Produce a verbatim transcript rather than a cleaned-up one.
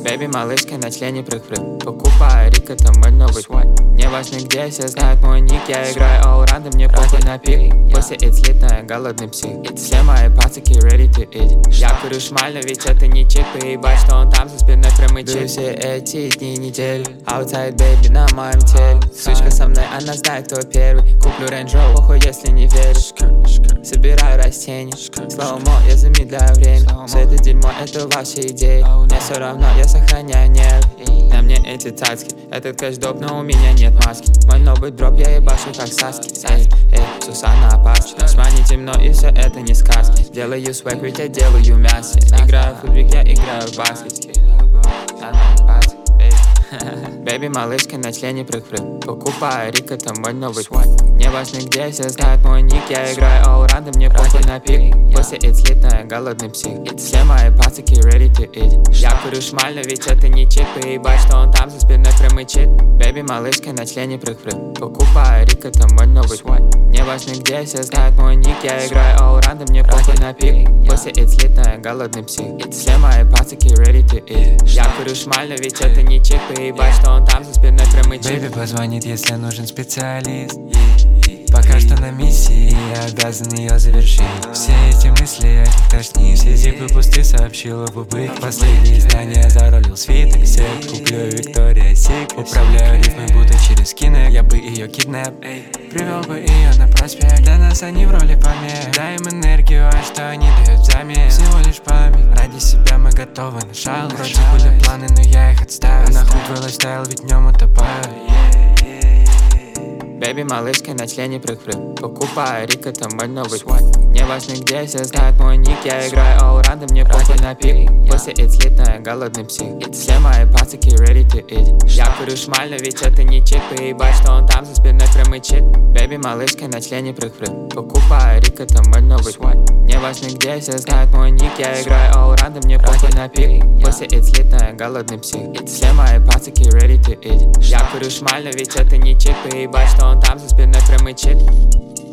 Бэби, малышка, на члене прыг-прыг. Покупаю Рик, это мой новый свой. Не важно где, все знают мой ник. Я играю allround, мне похуй на пик. После это слитная, голодный псих. Все мои пацаки ready to eat. Я курю шмально, ведь это не чип. И ебать, что он там за спиной промычит. Все эти дни, недели outside, baby, на моем теле. Сучка со мной, она знает, кто первый. Куплю Range Rover, похуй, если не веришь. Собираю растения, слоумо, я замедляю время. Все это дерьмо, это ваши идеи. Мне все равно, я сохраняю нервы. На мне эти тацки, этот кэш-доп, но у меня нет маски. Мой новый дроп, я ебашу как Саски. Эй, эй, Сусана Апачи. На смане темно, и все это не сказки. Делаю свэк, ведь я делаю мясо. Играю в футбик, я играю в баскет. Бэби, малышка, на члене прыг-прыг. Покупаю Рик, это мой новый свой. Не важно где, все знают мой ник. Я играю allround, мне похуй на пик. После это слитная, голодный псих. Все мои пацаки ready to eat. Я курю шмально, ведь это не чип. И ебать, что он там за спиной промычит. Бэби, малышка, на члене прыг-прыг. Покупаю Рик, это мой новый свой. Не важно где, все знают мой ник. Я играю allround, мне похуй на пик. После это слитная, голодный псих. Все мои пацаки ready to eat. Я курю шмально, ведь это не чип. И ебать, что он там за спиной промычит. Бэби позвонит, если нужен специалист. Пока что на миссии, я обязан ее завершить. Все эти мысли, от них тошнит. Все зипы пусты, сообщила в убыт. Последнее издание заролил свиток. Все куплю Виктория Сик. Управляю рифмой, будто через кино. Я бы ее киднап, привел бы ее на проспект. Для нас они в роли помех. Дай им энергию, а что они дают взамен? Всего лишь память, ради себя мы готовы на шал. Вроде были планы, но я их отставил. Нахуй твой лайфстайл, ведь в нем утопаю. Бэби, малышка, на члене прыг-прыг. Покупаю Рик, это мой новый свой. Не важно где, все знают мой ник. Я играю allround, мне похуй на пик. После это слитная, голодный псих. Все мои пацаки ready to eat. Я курю шмально, ведь это не чип. И ебать, что он там за спиной промычит. Бэби, малышка, на члене прыг-прыг. Покупаю Рик, это мой новый свой. Не важно где, все знают мой ник. Я играю allround, мне похуй на пик. После это слитная, голодный псих. Все мои пацаки ready to eat. Я курю шмально, ведь это не чип. И ебать, что он там за спиной промычит.